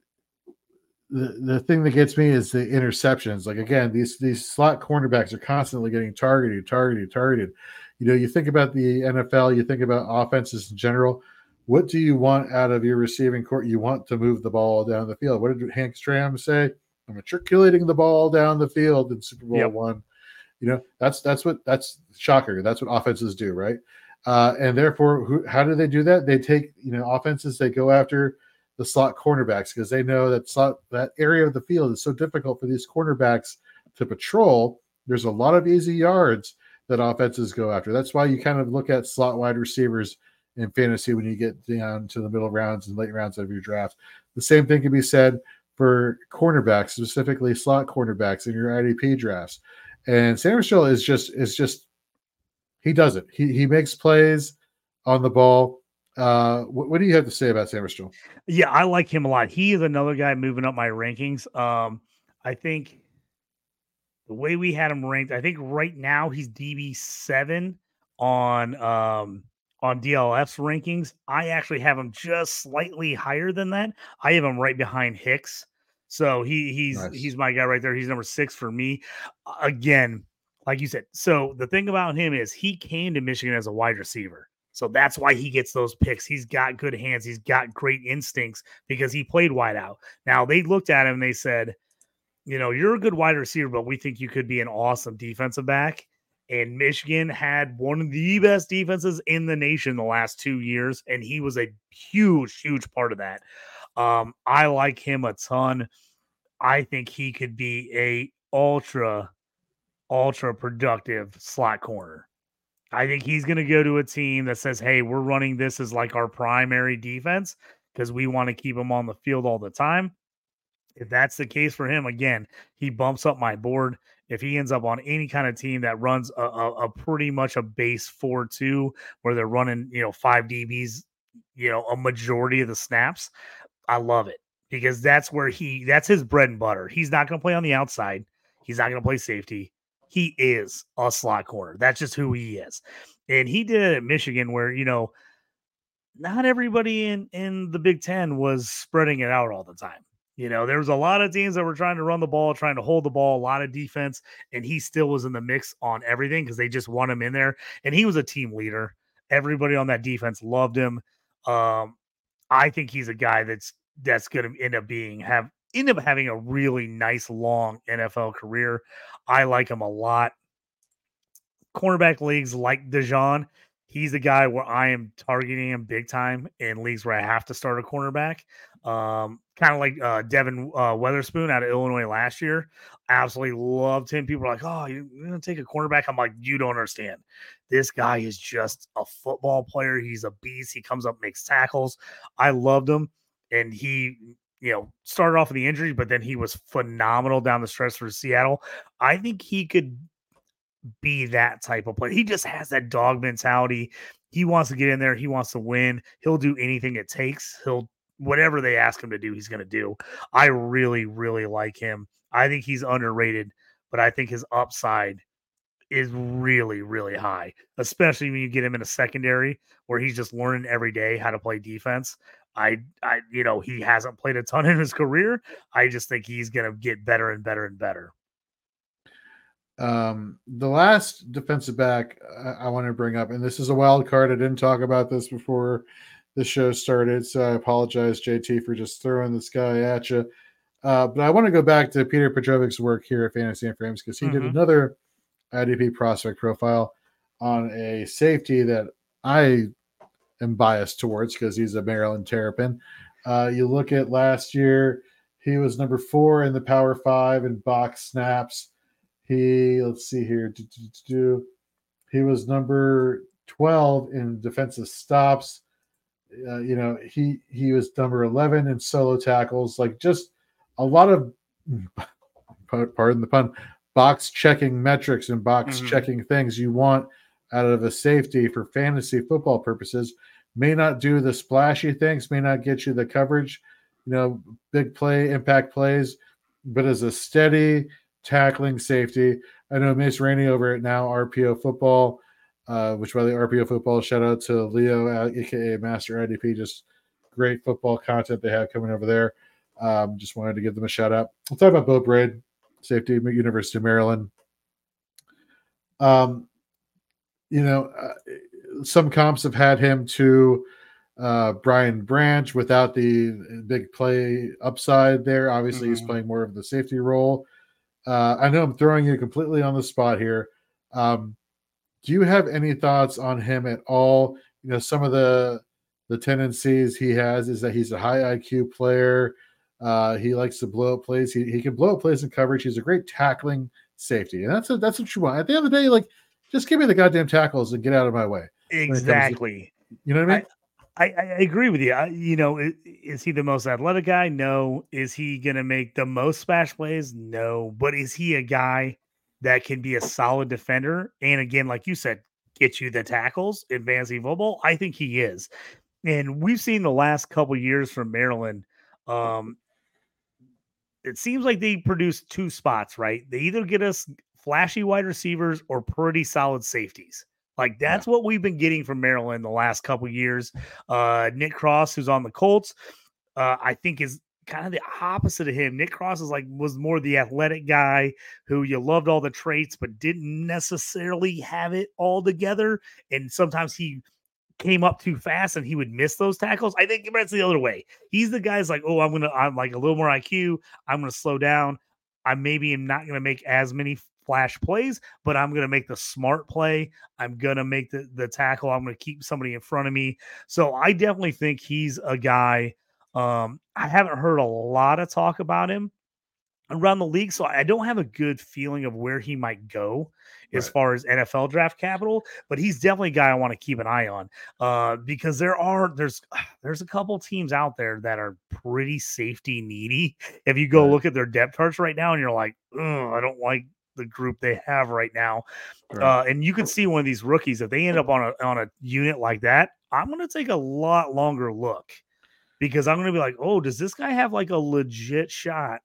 the, the thing that gets me is the interceptions. Like again, these these slot cornerbacks are constantly getting targeted, targeted, targeted. You know, you think about the N F L, you think about offenses in general. What do you want out of your receiving court? You want to move the ball down the field. What did Hank Stram say? I'm matriculating the ball down the field in Super Bowl
Yep.
one. You know, that's that's what that's shocker. That's what offenses do, right? Uh, and therefore, who, how do they do that? They take, you know, offenses. They go after the slot cornerbacks because they know that slot that area of the field is so difficult for these cornerbacks to patrol. There's a lot of easy yards that offenses go after. That's why you kind of look at slot wide receivers in fantasy when you get down to the middle rounds and late rounds of your draft. The same thing can be said for cornerbacks, specifically slot cornerbacks in your I D P drafts. And Sam Mitchell is just is just he does it. He he makes plays on the ball. Uh, what, what do you have to say about Sam Mitchell?
Yeah, I like him a lot. He is another guy moving up my rankings. Um, I think the way we had him ranked, I think right now he's D B seven on um on D L F's rankings. I actually have him just slightly higher than that. I have him right behind Hicks. So he he's
Nice.
he's my guy right there. He's number six for me. Uh, Again, like you said. So the thing about him is he came to Michigan as a wide receiver. So that's why he gets those picks. He's got good hands. He's got great instincts because he played wide out. Now they looked at him and they said, you know, you're a good wide receiver, but we think you could be an awesome defensive back. And Michigan had one of the best defenses in the nation the last two years, and he was a huge, huge part of that. Um, I like him a ton. I think he could be a ultra, ultra productive slot corner. I think he's going to go to a team that says, hey, we're running this as like our primary defense because we want to keep him on the field all the time. If that's the case for him, again, he bumps up my board. If he ends up on any kind of team that runs a, a, a pretty much a base four two where they're running, you know, five D Bs, you know, a majority of the snaps, I love it because that's where he that's his bread and butter. He's not going to play on the outside. He's not going to play safety. He is a slot corner. That's just who he is. And he did it at Michigan where, you know, not everybody in in the Big Ten was spreading it out all the time. You know, there was a lot of teams that were trying to run the ball, trying to hold the ball, a lot of defense, and he still was in the mix on everything because they just want him in there. And he was a team leader. Everybody on that defense loved him. Um, I think he's a guy that's that's going to end up being have end up having a really nice long N F L career. I like him a lot. Cornerback leagues like Dejan, he's the guy where I am targeting him big time in leagues where I have to start a cornerback. Um, kind of like uh, Devin uh, Weatherspoon out of Illinois last year. Absolutely loved him. People are like, "Oh, you're gonna take a cornerback?" I'm like, "You don't understand. This guy is just a football player. He's a beast. He comes up, makes tackles. I loved him, and he." You know, started off with the injury, but then he was phenomenal down the stretch for Seattle. I think he could be that type of player. He just has that dog mentality. He wants to get in there. He wants to win. He'll do anything it takes. He'll whatever they ask him to do, he's going to do. I really, really like him. I think he's underrated, but I think his upside is really, really high, especially when you get him in a secondary where he's just learning every day how to play defense. I, I, you know, he hasn't played a ton in his career. I just think he's going to get better and better and better.
Um, the last defensive back I, I want to bring up, and this is a wild card. I didn't talk about this before the show started, so I apologize, J T, for just throwing this guy at you. Uh, but I want to go back to Peter Petrovic's work here at Fantasy and Frames because he mm-hmm. did another I D P prospect profile on a safety that I am biased towards because he's a Maryland Terrapin. Uh, you look at last year, he was number four in the Power Five in box snaps. He, let's see here, do, do, do, he was number twelve in defensive stops. Uh, you know, he he was number eleven in solo tackles. Like just a lot of, pardon the pun, box checking metrics and box mm-hmm. checking things you want out of a safety for fantasy football purposes. May not do the splashy things, may not get you the coverage, you know, big play, impact plays, but as a steady tackling safety. I know Mace Rainey over at now R P O Football, uh, which by the R P O Football, shout out to Leo, aka Master I D P, just great football content they have coming over there. Um, just wanted to give them a shout out. We'll talk about Bo Braid, safety, University of Maryland. Um, you know, uh, some comps have had him to uh, Brian Branch without the big play upside there. Obviously, mm-hmm. he's playing more of the safety role. Uh, I know I'm throwing you completely on the spot here. Um, do you have any thoughts on him at all? You know, some of the the tendencies he has is that he's a high I Q player. Uh, he likes to blow up plays. He he can blow up plays in coverage. He's a great tackling safety, and that's a, that's what you want. At the end of the day, like just give me the goddamn tackles and get out of my way.
Exactly.
To, you know what I mean?
I, I, I agree with you. I, you know, is, is he the most athletic guy? No. Is he going to make the most splash plays? No. But is he a guy that can be a solid defender? And again, like you said, get you the tackles in fantasy football? I think he is. And we've seen the last couple years from Maryland. Um, it seems like they produce two spots, right? They either get us flashy wide receivers or pretty solid safeties. Like that's yeah. what we've been getting from Maryland the last couple of years. Uh, Nick Cross, who's on the Colts, uh, I think is kind of the opposite of him. Nick Cross is like was more the athletic guy who you loved all the traits, but didn't necessarily have it all together. And sometimes he came up too fast and he would miss those tackles. I think it's the other way. He's the guy's like, oh, I'm gonna, I'm like a little more I Q. I'm gonna slow down. I maybe am not gonna make as many flash plays, but I'm going to make the smart play. I'm going to make the, the tackle. I'm going to keep somebody in front of me. So I definitely think he's a guy. Um, I haven't heard a lot of talk about him around the league, so I don't have a good feeling of where he might go as right. far as N F L draft capital, but he's definitely a guy I want to keep an eye on uh, because there are, there's, there's a couple teams out there that are pretty safety needy. If you go right. look at their depth charts right now and you're like, I don't like the group they have right now. Right. Uh, and you can see one of these rookies, if they end up on a, on a unit like that, I'm going to take a lot longer look because I'm going to be like, oh, does this guy have like a legit shot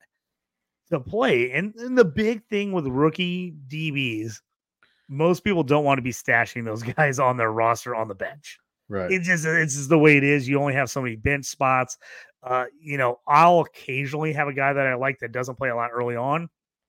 to play? And, and the big thing with rookie D Bs, most people don't want to be stashing those guys on their roster on the bench.
Right.
It's just, it's just the way it is. You only have so many bench spots. Uh, you know, I'll occasionally have a guy that I like that doesn't play a lot early on.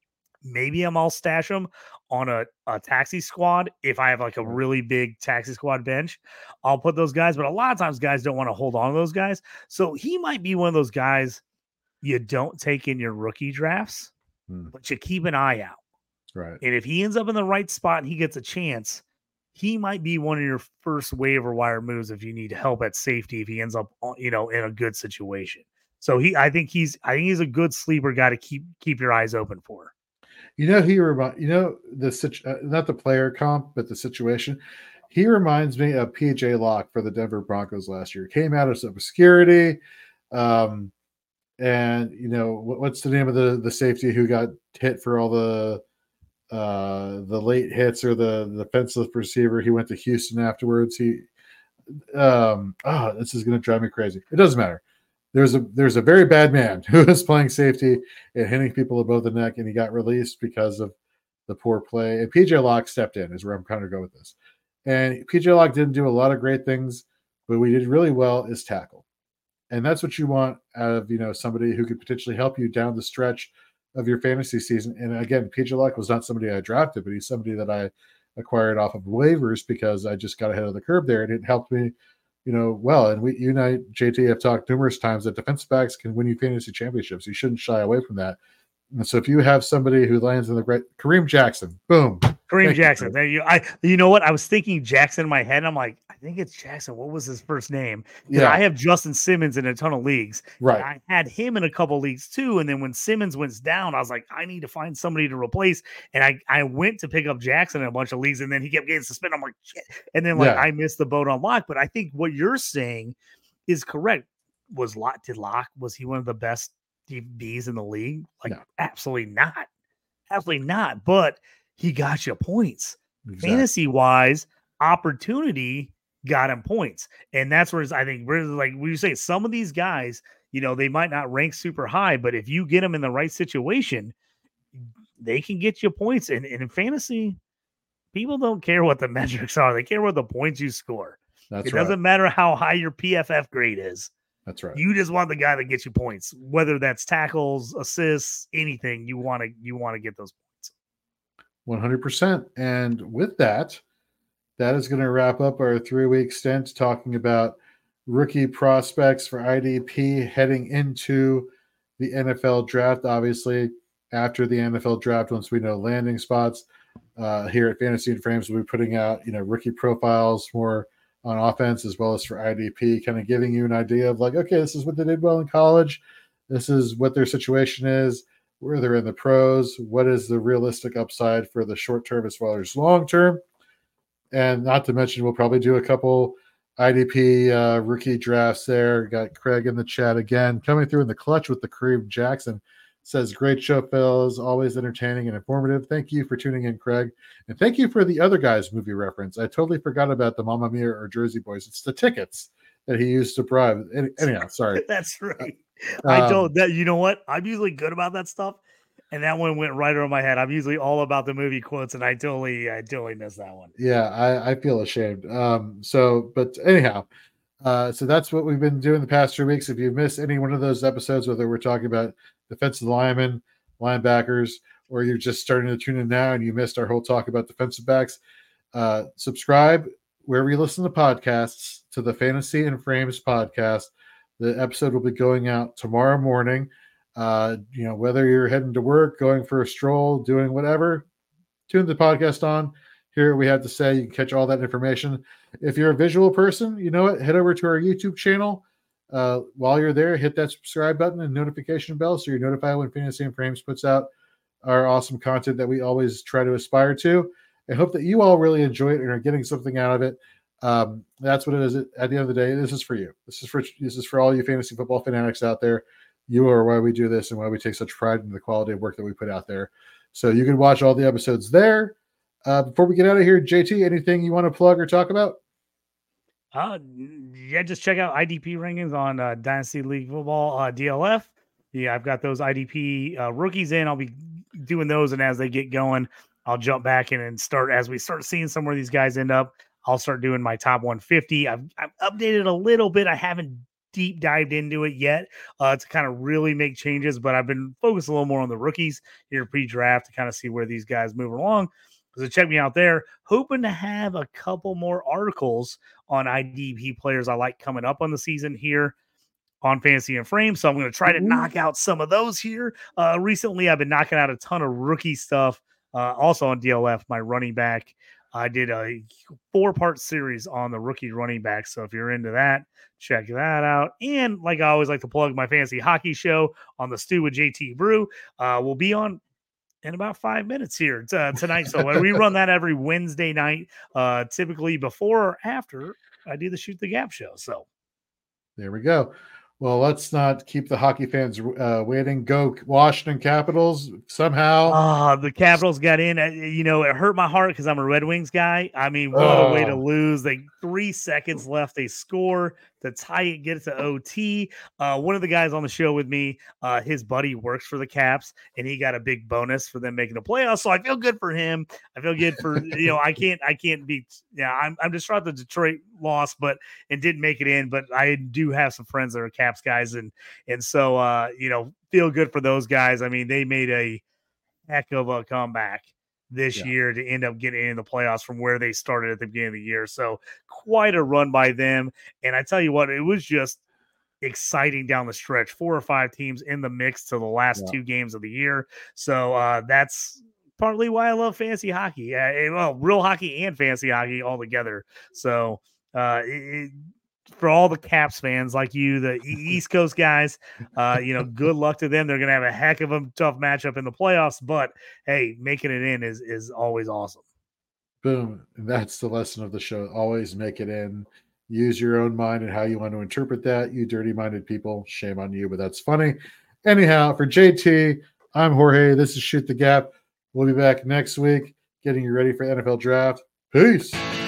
Maybe I'm all stash them on a, a taxi squad. If I have like a really big taxi squad bench, I'll put those guys. But a lot of times guys don't want to hold on to those guys. So he might be one of those guys you don't take in your rookie drafts, hmm. but you keep an eye out.
Right.
And if he ends up in the right spot and he gets a chance, he might be one of your first waiver wire moves if you need help at safety, if he ends up, you know, in a good situation. So he, I think he's, I think he's a good sleeper guy to keep, keep your eyes open for.
You know, he remind you know the situ- uh, not the player comp, but the situation. He reminds me of P J Locke for the Denver Broncos last year. Came out of some obscurity, um, and you know what, what's the name of the the safety who got hit for all the uh, the late hits or the the defensive receiver? He went to Houston afterwards. He, um, oh, this is going to drive me crazy. It doesn't matter. There's a there's a very bad man who is playing safety and hitting people above the neck, and he got released because of the poor play. And P J Locke stepped in, is where I'm kind of going with this. And P J Locke didn't do a lot of great things, but we did really well is tackle. And that's what you want out of, you know, somebody who could potentially help you down the stretch of your fantasy season. And again, P J Locke was not somebody I drafted, but he's somebody that I acquired off of waivers because I just got ahead of the curve there, and it helped me, you know, well. And we, you and I, J T, have talked numerous times that defensive backs can win you fantasy championships. You shouldn't shy away from that. And so if you have somebody who lands in the right, Kareem Jackson, boom.
Kareem Jackson. You, you, I, you know what? I was thinking Jackson in my head. And I'm like, I think it's Jackson. What was his first name? Yeah. I have Justin Simmons in a ton of leagues.
Right.
I had him in a couple leagues too. And then when Simmons went down, I was like, I need to find somebody to replace. And I, I went to pick up Jackson in a bunch of leagues, and then he kept getting suspended. I'm like, shit. And then like yeah. I missed the boat on Locke. But I think what you're saying is correct. Was Locke, did Locke, was he one of the best D Bs in the league? Like, no. Absolutely not. Absolutely not. But he got you points. Exactly. Fantasy wise, opportunity got him points. And that's where I think we're like, we say some of these guys, you know, they might not rank super high, but if you get them in the right situation, they can get you points. And, and in fantasy, people don't care what the metrics are. They care what the points you score.
That's
it
right.
doesn't matter how high your P F F grade is.
That's right.
You just want the guy that gets you points, whether that's tackles, assists, anything. You want to you want to get those points.
one hundred percent. And with that, that is going to wrap up our three-week stint talking about rookie prospects for I D P heading into the N F L draft. Obviously, after the N F L draft, once we know landing spots, uh, here at Fantasy and Frames, we'll be putting out, you know, rookie profiles more on offense as well as for I D P, kind of giving you an idea of like, okay, this is what they did well in college. This is what their situation is, where they're in the pros, what is the realistic upside for the short term as well as long term. And not to mention, we'll probably do a couple I D P uh, rookie drafts there. Got Craig in the chat again, coming through in the clutch with the Kareem Jackson. Says, great show, fellas. Always entertaining and informative. Thank you for tuning in, Craig. And thank you for the other guy's movie reference. I totally forgot about the Mamma Mia or Jersey Boys. It's the tickets that he used to bribe. Any, anyhow, sorry.
That's right. Um, I told that, you know what? I'm usually good about that stuff. And that one went right over my head. I'm usually all about the movie quotes, and I totally, I totally missed that one.
Yeah, I, I feel ashamed. Um, so, but anyhow, uh, so that's what we've been doing the past two weeks. If you miss any one of those episodes, whether we're talking about defensive linemen, linebackers, or you're just starting to tune in now and you missed our whole talk about defensive backs, uh, subscribe wherever you listen to podcasts to the Fantasy and Frames podcast. The episode will be going out tomorrow morning. Uh, you know, whether you're heading to work, going for a stroll, doing whatever, tune the podcast on. Hear what we have to say. You can catch all that information. If you're a visual person, you know what? Head over to our YouTube channel. Uh, while you're there, hit that subscribe button and notification bell so you're notified when Fantasy and Frames puts out our awesome content that we always try to aspire to. I hope that you all really enjoy it and are getting something out of it. Um, that's what it is. At the end of the day, this is for you. This is for this is for all you fantasy football fanatics out there. You are why we do this and why we take such pride in the quality of work that we put out there. So you can watch all the episodes there. Uh, before we get out of here, J T, anything you want to plug or talk about?
Uh, yeah, just check out I D P rankings on uh, Dynasty League Football uh, D L F. Yeah, I've got those I D P uh, rookies in. I'll be doing those, and as they get going, I'll jump back in and start as we start seeing some where these guys end up. I'll start doing my top one fifty. I've, I've updated a little bit. I haven't deep dived into it yet uh, to kind of really make changes, but I've been focused a little more on the rookies here pre-draft to kind of see where these guys move along. So check me out there. Hoping to have a couple more articles on I D P players I like coming up on the season here on Fantasy and Frame. So I'm going to try to knock out some of those here. Uh, recently, I've been knocking out a ton of rookie stuff. Uh, also on D L F, my running back. I did a four-part series on the rookie running back. So if you're into that, check that out. And like I always like to plug my fantasy hockey show on the Stew with J T Brew. Uh, we'll be on in about five minutes here t- uh, tonight. So we run that every Wednesday night, uh, typically before or after I do the Shoot the Gap show. So
there we go. Well, let's not keep the hockey fans uh, waiting. Go Washington Capitals somehow.
Ah, the Capitals got in. Uh, You know, it hurt my heart because I'm a Red Wings guy. I mean, what a way to
Oh,
lose. They three seconds left. They score to tie it, get it to O T. Uh, one of the guys on the show with me, uh, his buddy works for the Caps, and he got a big bonus for them making the playoffs. So I feel good for him. I feel good for you know. I can't. I can't be. Yeah, I'm. I'm distraught the Detroit lost, but and didn't make it in. But I do have some friends that are Caps guys, and and so uh, you know, feel good for those guys. I mean, they made a heck of a comeback this
Yeah.
year to end up getting in the playoffs from where they started at the beginning of the year. So quite a run by them. And I tell you what, it was just exciting down the stretch. Four or five teams in the mix to the last
Yeah.
two games of the year. So uh, that's partly why I love fantasy hockey. Uh, well, real hockey and fantasy hockey all together. So uh, it, for all the Caps fans like you, the East Coast guys, uh, you know, good luck to them. They're going to have a heck of a tough matchup in the playoffs, but hey, making it in is is always awesome.
Boom. And that's the lesson of the show. Always make it in. Use your own mind and how you want to interpret that. You dirty minded people, shame on you, but that's funny. Anyhow, for J T, I'm Jorge. This is Shoot the Gap. We'll be back next week getting you ready for N F L draft. Peace.